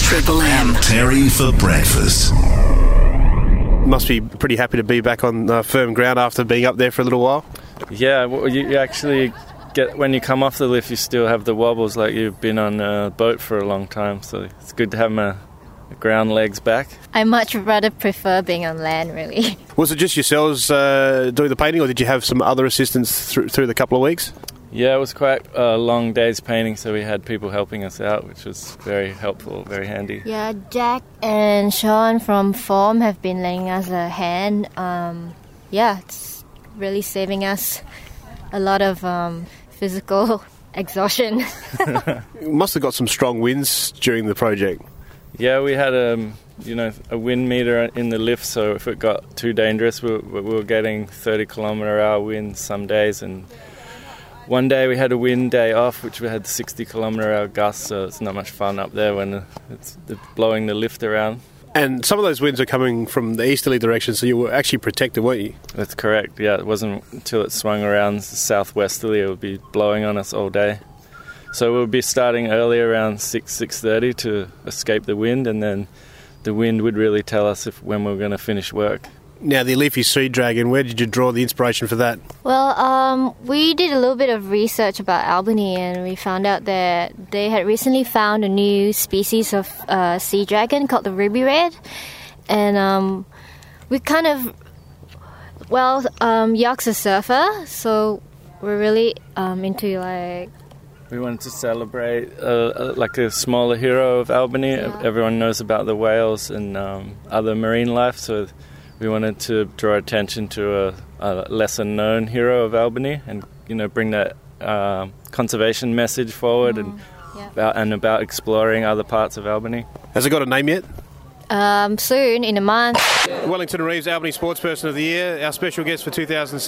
Triple M. Terry for breakfast. Must be pretty happy to be back on firm ground after being up there for a little while. Yeah, well, you actually get, when you come off the lift, you still have the wobbles like you've been on a boat for a long time. So it's good to have my ground legs back. I much rather prefer being on land, really. Was it just yourselves doing the painting, or did you have some other assistance through the couple of weeks? Yeah, it was quite a long day's painting, so we had people helping us out, which was very helpful, very handy. Yeah, Jack and Sean from Form have been lending us a hand. It's really saving us a lot of physical exhaustion. You must have got some strong winds during the project. Yeah, we had a wind meter in the lift, so if it got too dangerous, we were getting 30 kilometre-hour winds some days, and one day we had a wind day off, which we had 60 kilometre-hour gusts, so it's not much fun up there when it's blowing the lift around. And some of those winds are coming from the easterly direction, so you were actually protected, weren't you? That's correct, yeah. It wasn't until it swung around southwesterly it would be blowing on us all day. So we'll be starting early around 6:30 to escape the wind, and then the wind would really tell us when we're going to finish work. Now, the Leafy Sea Dragon, where did you draw the inspiration for that? Well, we did a little bit of research about Albany, and we found out that they had recently found a new species of sea dragon called the ruby red. And we kind of... York's a surfer, so we're really into We wanted to celebrate like a smaller hero of Albany. Yeah. Everyone knows about the whales and other marine life, so we wanted to draw attention to a lesser-known hero of Albany and, bring that conservation message forward and about exploring other parts of Albany. Has it got a name yet? Soon, in a month. Wellington and Reeves Albany Sportsperson of the Year. Our special guest for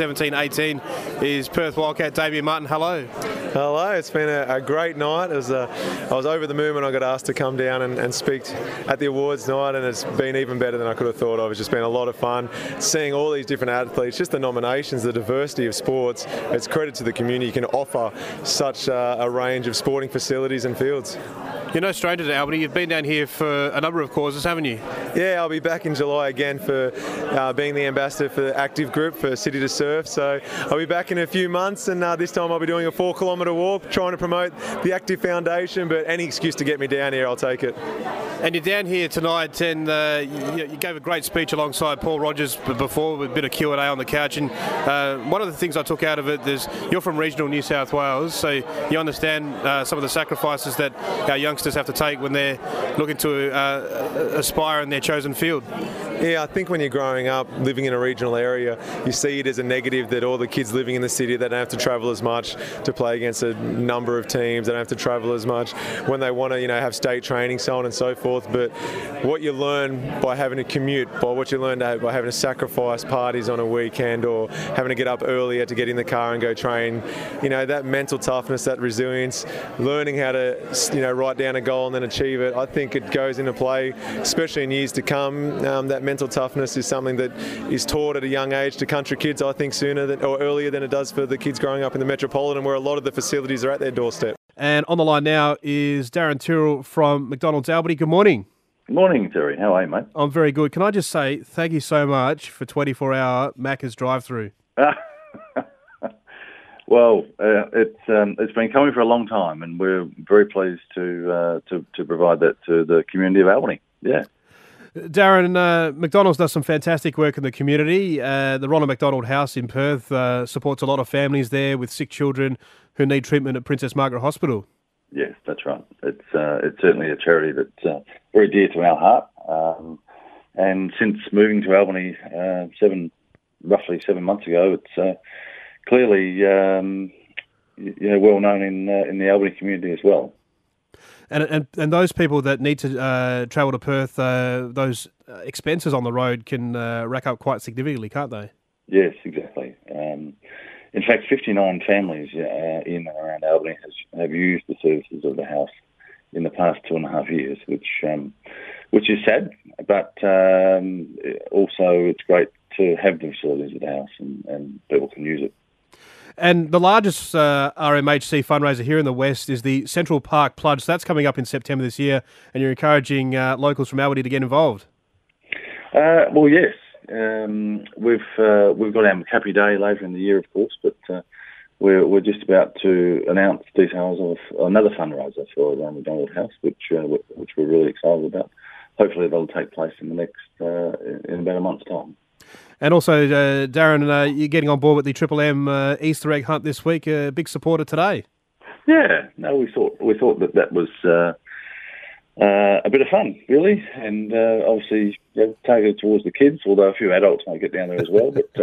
2017-18 is Perth Wildcat Damien Martin. Hello. Hello. It's been a great night. I was over the moon when I got asked to come down and speak at the awards night, and it's been even better than I could have thought of. It's just been a lot of fun seeing all these different athletes, just the nominations, the diversity of sports. It's credit to the community. You can offer such a range of sporting facilities and fields. You're no stranger to Albany. You've been down here for a number of causes, haven't you? Yeah, I'll be back in July again for being the ambassador for the Active Group for City to Surf. So I'll be back in a few months, and this time I'll be doing a 4-kilometre walk, trying to promote the Active Foundation. But any excuse to get me down here, I'll take it. And you're down here tonight, and you gave a great speech alongside Paul Rogers before with a bit of Q&A on the couch. And one of the things I took out of it is you're from regional New South Wales, so you understand some of the sacrifices that our youngsters have to take when they're looking to aspire in their chosen field. Yeah, I think when you're growing up, living in a regional area, you see it as a negative that all the kids living in the city, they don't have to travel as much to play against a number of teams, they don't have to travel as much when they want to, have state training, so on and so forth. But what you learn by having to commute, by what you learn by having to sacrifice parties on a weekend or having to get up earlier to get in the car and go train, that mental toughness, that resilience, learning how to, write down a goal and then achieve it, I think it goes into play, especially in years to come. That mental toughness is something that is taught at a young age to country kids, I think, earlier than it does for the kids growing up in the metropolitan, where a lot of the facilities are at their doorstep. And on the line now is Darren Tyrrell from McDonald's Albany. Good morning. Good morning, Terry. How are you, mate? I'm very good. Can I just say thank you so much for 24-hour Macca's drive-through? Well, it's been coming for a long time, and we're very pleased to provide that to the community of Albany. Yeah. Darren, McDonald's does some fantastic work in the community. The Ronald McDonald House in Perth supports a lot of families there with sick children who need treatment at Princess Margaret Hospital. Yes, that's right. It's certainly a charity that's very dear to our heart. And since moving to Albany roughly 7 months ago, it's clearly well known in the Albany community as well. And those people that need to travel to Perth, those expenses on the road can rack up quite significantly, can't they? Yes, exactly. In fact, 59 families in and around Albany have used the services of the house in the past 2.5 years, which is sad, but also it's great to have the facilities of the house and people can use it. And the largest RMHC fundraiser here in the West is the Central Park Plunge. So that's coming up in September this year, and you're encouraging locals from Albany to get involved. Well, yes. We've got our Happy Day later in the year, of course, but we're just about to announce details of another fundraiser for the McDonald House, which we're really excited about. Hopefully, that'll take place in the next in about a month's time. And also, Darren, you're getting on board with the Triple M Easter egg hunt this week. A big supporter today. Yeah, no, we thought that was a bit of fun, really, and obviously targeted towards the kids. Although a few adults might get down there as well, but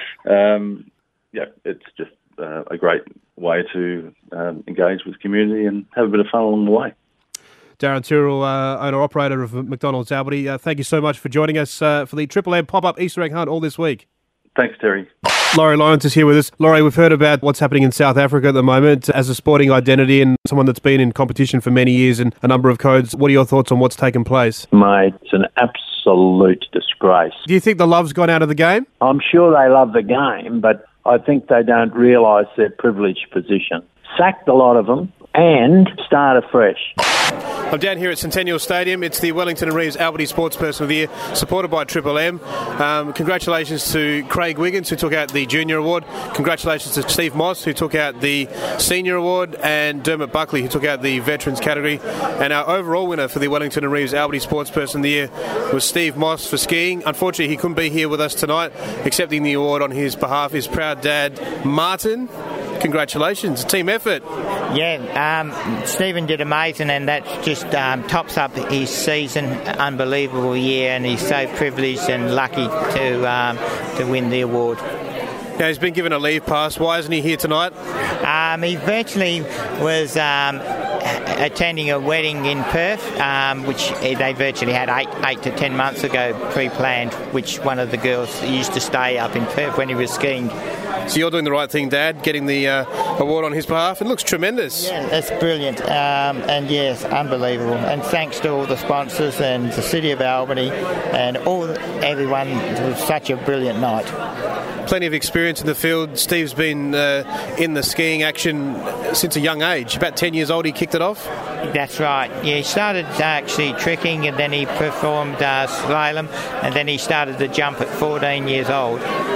it's just a great way to engage with the community and have a bit of fun along the way. Darren Tyrrell, owner-operator of McDonald's Albany, thank you so much for joining us for the Triple M pop-up Easter egg hunt all this week. Thanks, Terry. Laurie Lawrence is here with us. Laurie, we've heard about what's happening in South Africa at the moment as a sporting identity and someone that's been in competition for many years and a number of codes. What are your thoughts on what's taken place? Mate, it's an absolute disgrace. Do you think the love's gone out of the game? I'm sure they love the game, but I think they don't realise their privileged position. Sack the lot of them and start afresh. I'm down here at Centennial Stadium. It's the Wellington and Reeves Albany Sportsperson of the Year, supported by Triple M. Congratulations to Craig Wiggins, who took out the Junior Award. Congratulations to Steve Moss, who took out the Senior Award, and Dermot Buckley, who took out the Veterans category. And our overall winner for the Wellington and Reeves Albany Sportsperson of the Year was Steve Moss for skiing. Unfortunately, he couldn't be here with us tonight. Accepting the award on his behalf, his proud dad, Martin. Congratulations, team effort. Yeah, Stephen did amazing, and that just tops up his season. Unbelievable year, and he's so privileged and lucky to win the award. Now, he's been given a leave pass. Why isn't he here tonight? He virtually was attending a wedding in Perth, which they virtually had 8 to 10 months ago pre-planned, which one of the girls used to stay up in Perth when he was skiing. So you're doing the right thing, Dad, getting the award on his behalf. It looks tremendous. Yeah, that's brilliant. And yes, unbelievable. And thanks to all the sponsors and the City of Albany and everyone. It was such a brilliant night. Plenty of experience in the field. Steve's been in the skiing action since a young age. About 10 years old, he kicked it off. That's right. Yeah, he started actually tricking, and then he performed slalom, and then he started the jump at 14 years old.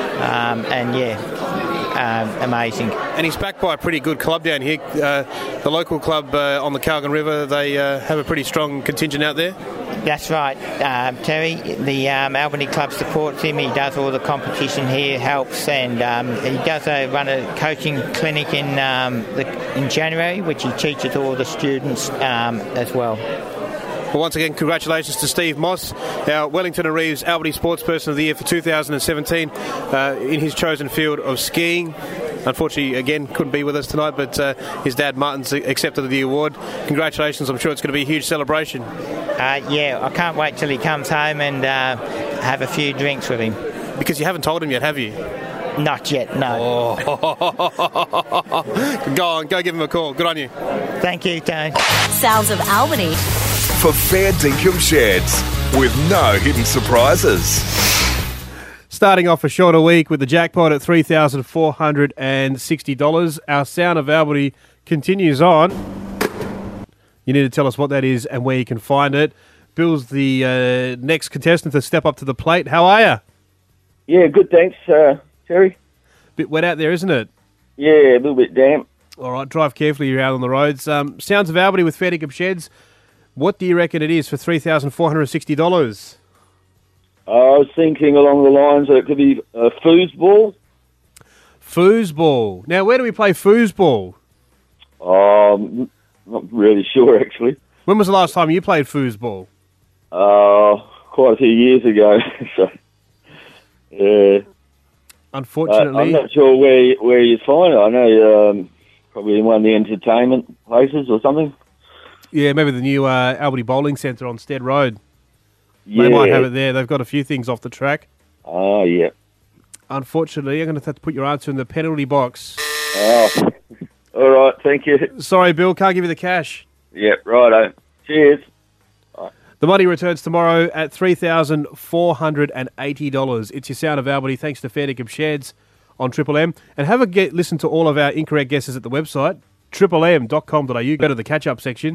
Amazing. And he's backed by a pretty good club down here. The local club on the Calgon River, they have a pretty strong contingent out there. That's right, Terry. The Albany Club supports him. He does all the competition here, helps, and he does run a coaching clinic in January, which he teaches all the students as well. Well, once again, congratulations to Steve Moss, our Wellington and Reeves Albany Sportsperson of the Year for 2017 in his chosen field of skiing. Unfortunately, again, couldn't be with us tonight, but his dad, Martin's accepted the award. Congratulations. I'm sure it's going to be a huge celebration. Yeah, I can't wait till he comes home and have a few drinks with him. Because you haven't told him yet, have you? Not yet, no. Oh. Go on, go give him a call. Good on you. Thank you, Tony. Sounds of Albany. For Fair Dinkum Sheds, with no hidden surprises. Starting off a shorter week with the jackpot at $3,460. Our Sound of Albany continues on. You need to tell us what that is and where you can find it. Bill's the next contestant to step up to the plate. How are you? Yeah, good, thanks, Terry. Bit wet out there, isn't it? Yeah, a little bit damp. All right, drive carefully. You're out on the roads. Sounds of Albany with Fair Dinkum Sheds. What do you reckon it is for $3,460? I was thinking along the lines that it could be foosball. Foosball. Now, where do we play foosball? Not really sure, actually. When was the last time you played foosball? Quite a few years ago. So, yeah. Unfortunately, I'm not sure where you find it. I know probably in one of the entertainment places or something. Yeah, maybe the new Albany Bowling Centre on Stead Road. Yeah. They might have it there. They've got a few things off the track. Oh, yeah. Unfortunately, I'm going to have to put your answer in the penalty box. Oh, all right. Thank you. Sorry, Bill. Can't give you the cash. Yeah, righto. Cheers. The money returns tomorrow at $3,480. It's your Sound of Albany, thanks to Fair Dinkum Sheds on Triple M. And have a listen to all of our incorrect guesses at the website, triplem.com.au. Go to the catch-up section.